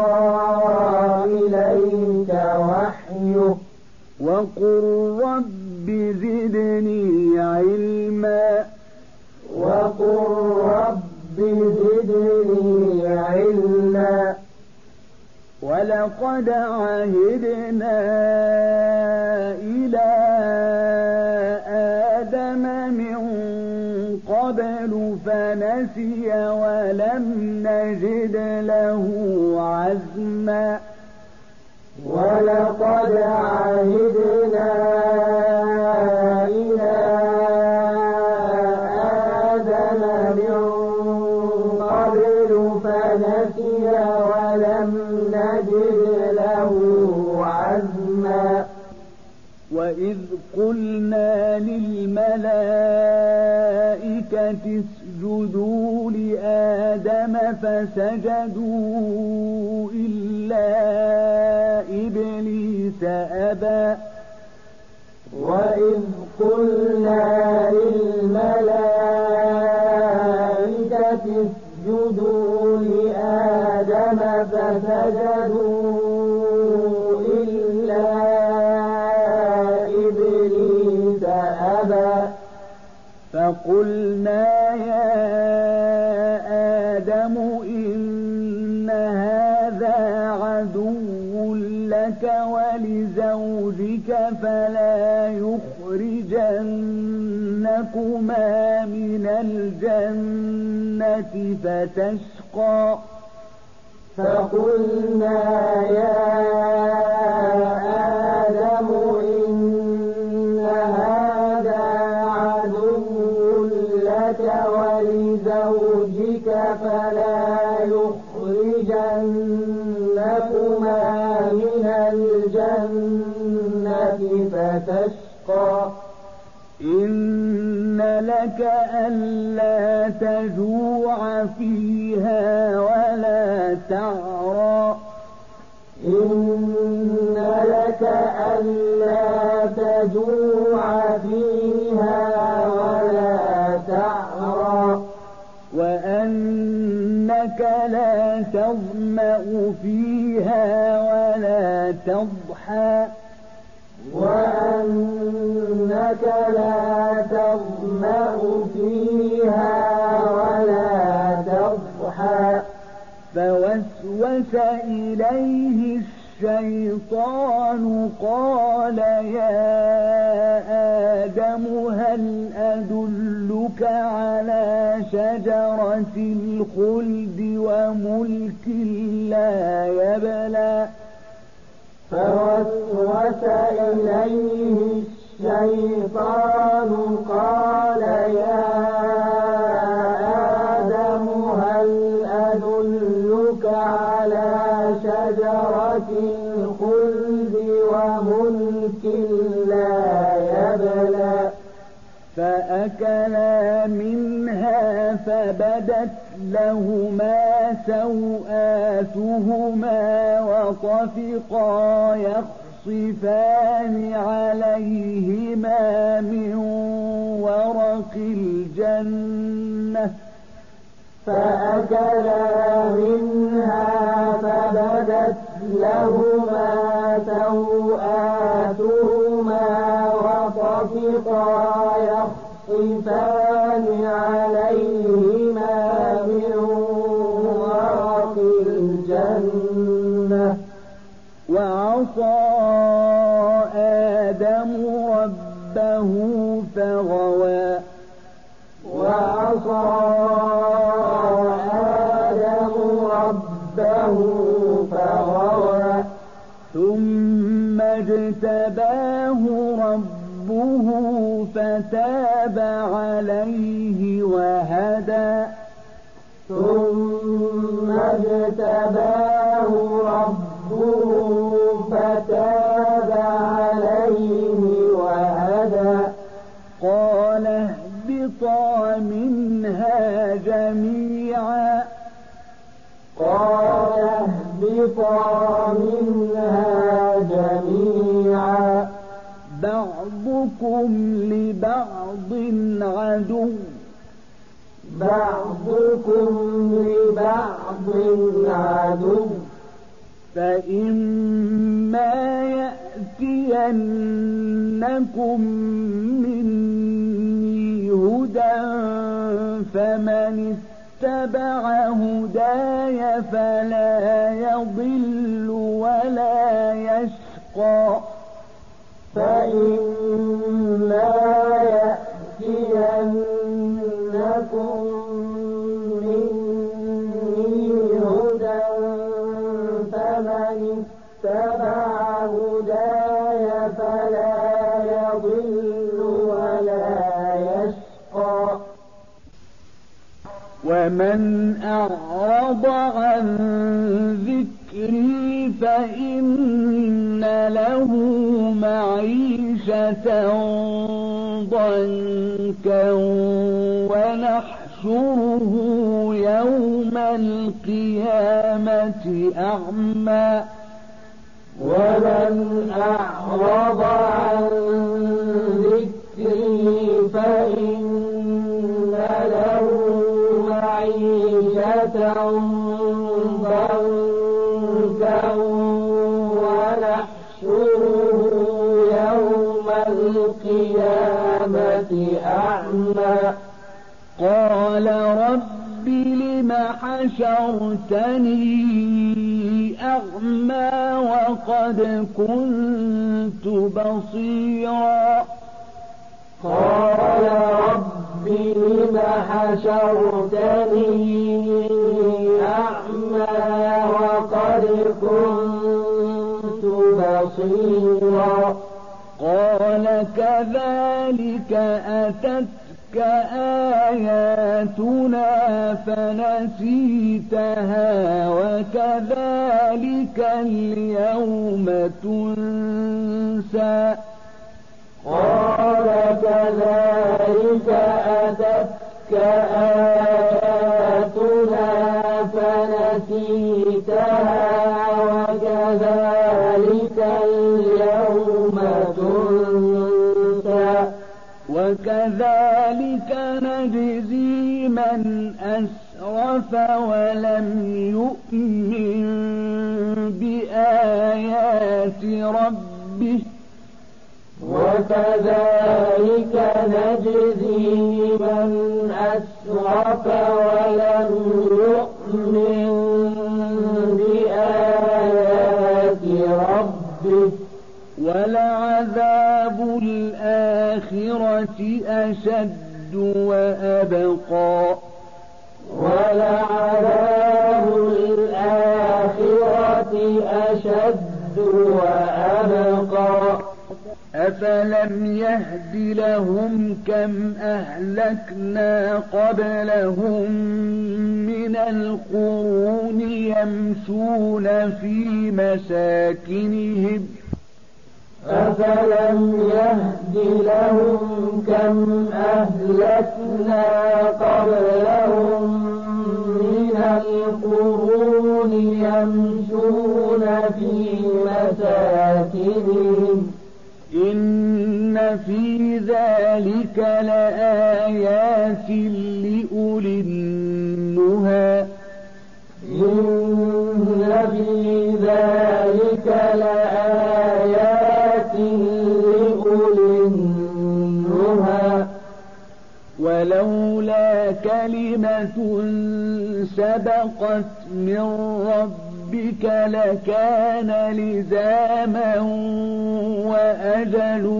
إليك وحيه وقل رب زدني علما وقل رب زدني علما ولقد عهدنا إلى آدم من قبل فنسي ولم نجد له عزما ولقد عهدنا إلى آدم من قبل فنسي ولم نجد له عزما وإذ قلنا للملائكة اسجدوا لآدم فسجدوا إلا إبليس أبى وإذ قلنا للملائكة اسجدوا لآدم فسجدوا إلا إبليس أبى فقلنا يا آدم إن هذا عدو لك ولزوجك فلا يخرجنكما من الجنة فتشقى فقلنا يا آدم إن هذا عدو لك ولزوجك فلا يخرجنكما من الجنة فتشقى إن لك ألا تجوع فيها ولا تعرى إن لك ألا تجوع فيها ولا تعرى وأنك لا تظمأ فيها ولا تضحى وأنك لا تظمأ فيها ولا تضحى فوسوس إليه الشيطان قال يا آدم هل أدلك على شجرة الخلد وملك لا يبلى فوسوس إليه الشيطان قال يا آدم هل أدلك على شجرة الخلد وملك لا يبلى فأكلا منها فبدت لهما سوآتهما وطفقا يخصفان عليهما من ورق الجنة فأكلا منها فبدت لهما سوآتهما وطفقا يخصفان عليهما من ورق الجنة وعصى آدم ربه فغوى وعصى آدم ربه فغوى ثم اجتباه ربه فتاب عليه وهدى ثم اجتباه ربه فتاب عليه وهدى قال اهبطا منها جميعا قال اهبطا منها جميعا بعضكم لبعض عدو بعضكم لبعض عدو فإما يأتينكم مني هدى فمن اتبع هداي فلا يضل ولا يشقى فإما يأتينكم مني هدى فمن اتبع هداي فلا يضل ولا يشقى ومن أعرض عن ذكري فإن له معيشة ضنكا ونحشره يوم القيامة أعمى ومن أعرض عن ذكري فإن له معيشة ضنكا ونحشره يوم القيامة أعمى قال رب لم حشرتني أعمى وقد كنت بصيرا قال رب لم حشرتني أعمى وقد كنت بصيرا قال كذلك أتتك آياتنا فنسيتها وكذلك اليوم تنسى قال كذلك أتتك آياتنا فنسيتها وكذلك اليوم تنسى وكذلك نجزي من أسرف ولم يؤمن بآيات ربه وكذلك نجزي من أسرف ولم يؤمن بآيات ربه ولعذاب الآخرة أشد وأبقى ولعذاب الآخرة أشد وأبقى أفلم يهد لهم كم أهلكنا قبلهم من القرون يمشون في مساكنهم أفلم يهد لهم كم أهلكنا قبلهم من القرون يمشون في مساكنهم إن في ذلك لآيات لأولي النهى إن في ذلك لآيات لأولي النهى ولولا كلمة سبقت من ربك ربك لكان لزاما وأجل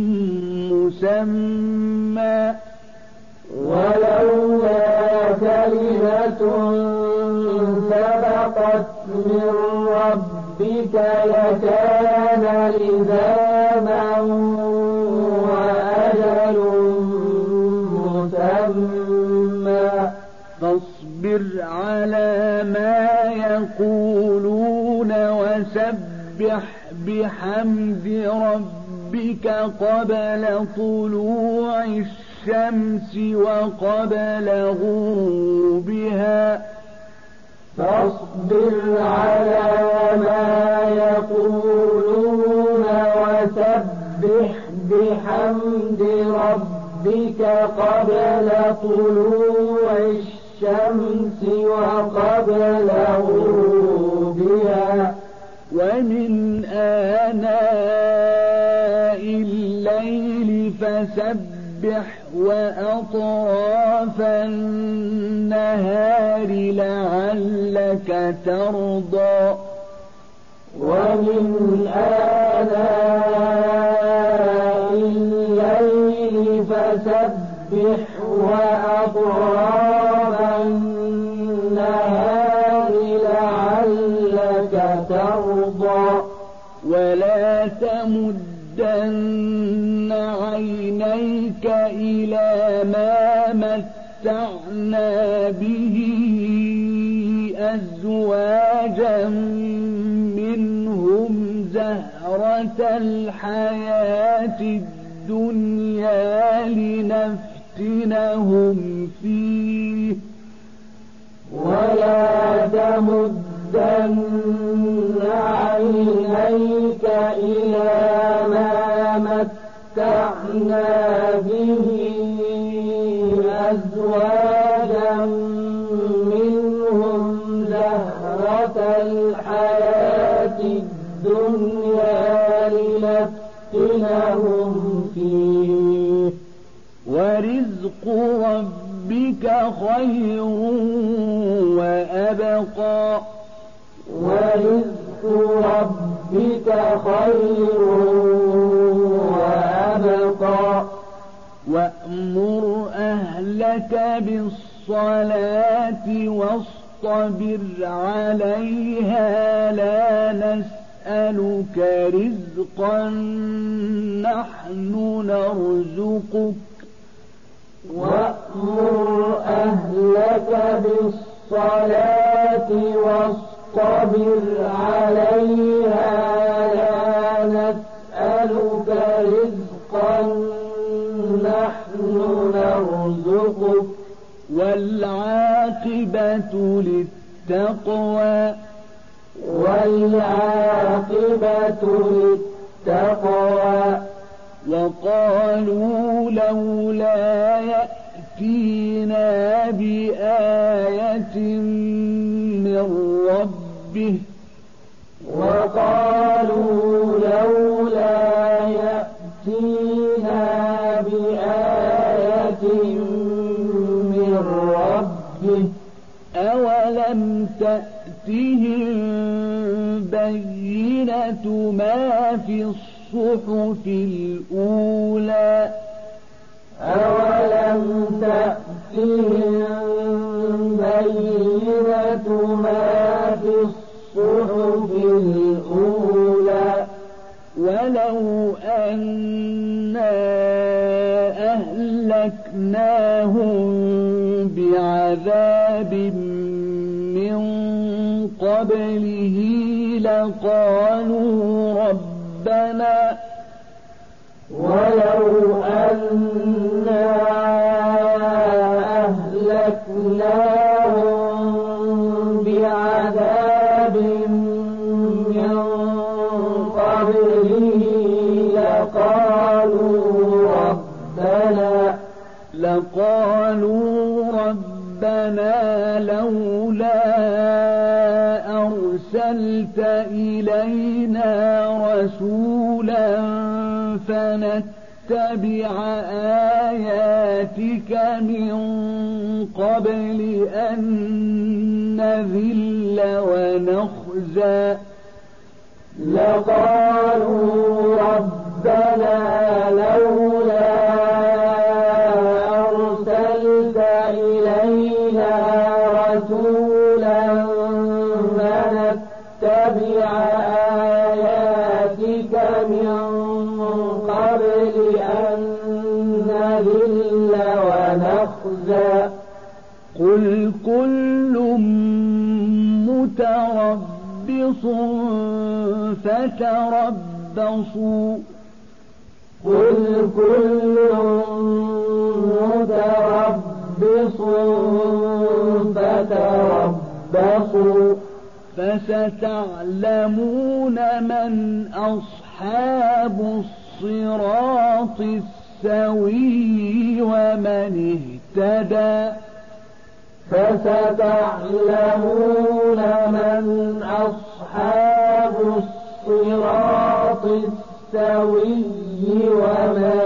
مسمى ولولا كلمة سبقت من ربك لكان لزاما وأجل مسمى فاصبر على ما يقولون وسبح بحمد ربك قبل طلوع الشمس وقبل غروبها فاصبر على ما يقولون وسبح بحمد ربك قبل طلوع الشمس وقبل غروبها ومن آناء الليل فسبح وأطراف النهار لعلك ترضى ومن آناء الليل فسبح وأطراف النهار لعلك ترضى ولا تمدن عينيك إلى ما متعنا به أزواجا منهم زهرة الحياة الدنيا لنفتنهم فيه ولا تمدن عينيك إلى ما متعنا به أزواجا منهم زهرة الحياة الدنيا لنفتنهم فيه ورزق ربك خير وأبقى ورزق ربك خير وأبقى وأمر أهلك بالصلاة واصطبر عليها لا نسألك رزقا نحن نرزقك وأمر أهلك بالصلاة واصطبر عليها لا نسألك رزقا نحن نرزقك والعاقبة للتقوى والعاقبة للتقوى وقالوا لولا يأتينا بآية من ربه وقالوا لولا يأتينا بآية من ربه أولم تأتهم بينة ما في الصحف الأولى أولم تأتهم بينة ما في الصحف الأولى ولو أنا أهلكناهم بعذاب من قبله لقالوا ربنا ولو أنا أهلكناهم بعذاب من قبله لقالوا ربنا لقالوا ربنا لولا أرسلت إلينا رسولا فنتبع آياتك من قبل أن نذل ونخزى لقالوا ربنا لولا أرسلت إلينا رسولا فنتبع آياتك من قبل أن نذل ونخزى قل كل متربص فتربصوا قل كل متربص فتربصوا فستعلمون من أصحاب الصراط السوي ومن اهتدى فستعلمون من أصحاب الصراط السوي ومن